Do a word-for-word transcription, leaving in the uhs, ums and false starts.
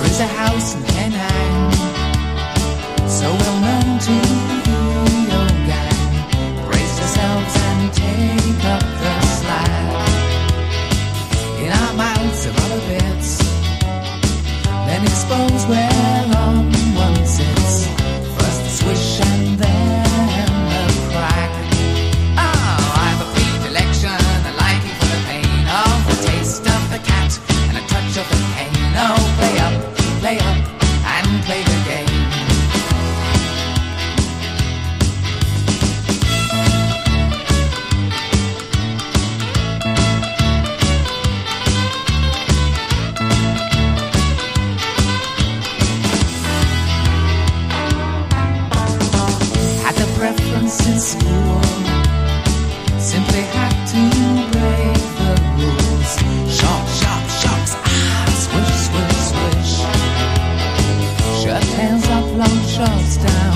There is a house in Penang, so well known to the old gang. Brace yourselves and take up the slack. In our mouths are other bits, then expose where on one sits. First the swish and then the crack. Oh, I've a predilection, a liking for the pain of the taste of the cat and a touch of the cane. Oh, play up, play up, and play the game. Preference in school, simply had to break the rules. Shock, shock, shocks, ah, swish, swish, swish. Shirt tails up, long shorts down.